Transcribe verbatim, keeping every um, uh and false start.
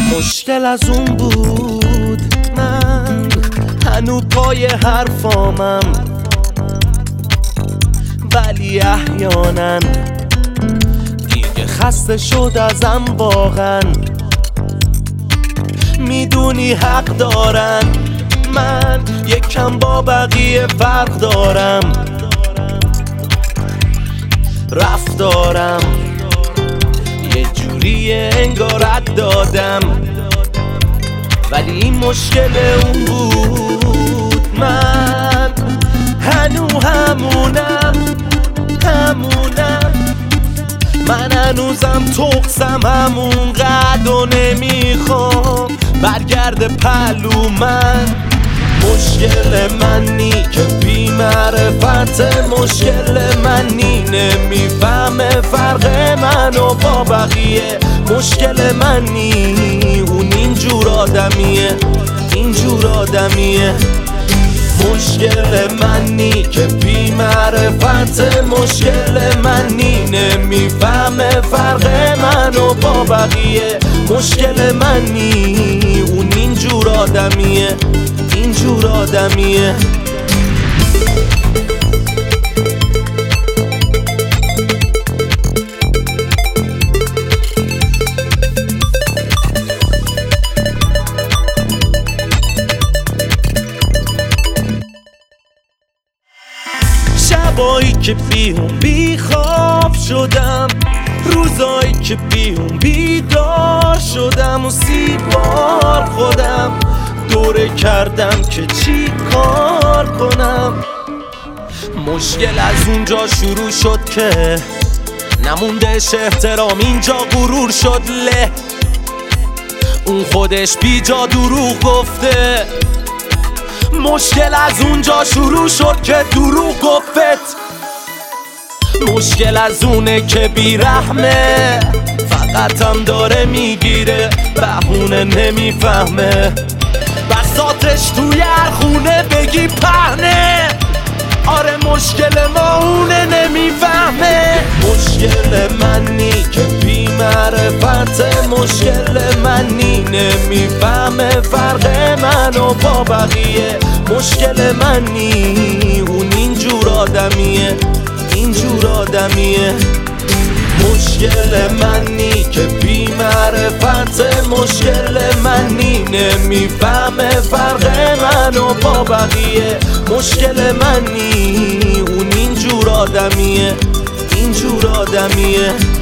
مشکل از اون بود من هنو پای حرفامم، ولی احیانا دیگه خسته شد ازم واقعا. میدونی حق دارن، من یکم با بقیه فرق دارم، رفتارم یه جوریه انگار رد دادم، ولی این مشکل اون بود. من هنو همونم همونم من هنوزم تقصم همون قد و نمیخوام برگرد پلو من. مشکل منی که بی معرفت، مشکل منی نمیفهمه فرق منو با بقیه، مشکل منی اون اینجور آدمیه اینجور آدمیه. مشکل منی که بی معرفت، مشکل منی نمیفهمه فرق منو با بقیه، مشکل منی اون اینجور آدمیه اینجور آدمیه. شبایی که بیهون بی خواب شدم، روزایی که بیهون بیدار شدم و سی بار خودم دوره کردم که چی کار کنم. مشکل از اونجا شروع شد که نموندش احترام، اینجا غرور شد له، اون خودش بی جا دروغ گفته. مشکل از اونجا شروع شد که دروغ گفت. مشکل از اونه که بیرحمه، فقط هم داره میگیره بهونه نمیفهمه، بساطش توی هر خونه بگی پهنه. آره مشکل ما اونه نمیفهمه. مشکل منی که بی معرفت، مشکل منی نمیفهمه فرق منو با بقیه، مشکل منی اون اینجور آدمیه اینجور آدمیه. مشکل منی که بی معرفت، مشکل منی نمیفهمه فرق منو با بقیه، مشکل منی اون اینجور آدمیه اینجور آدمیه.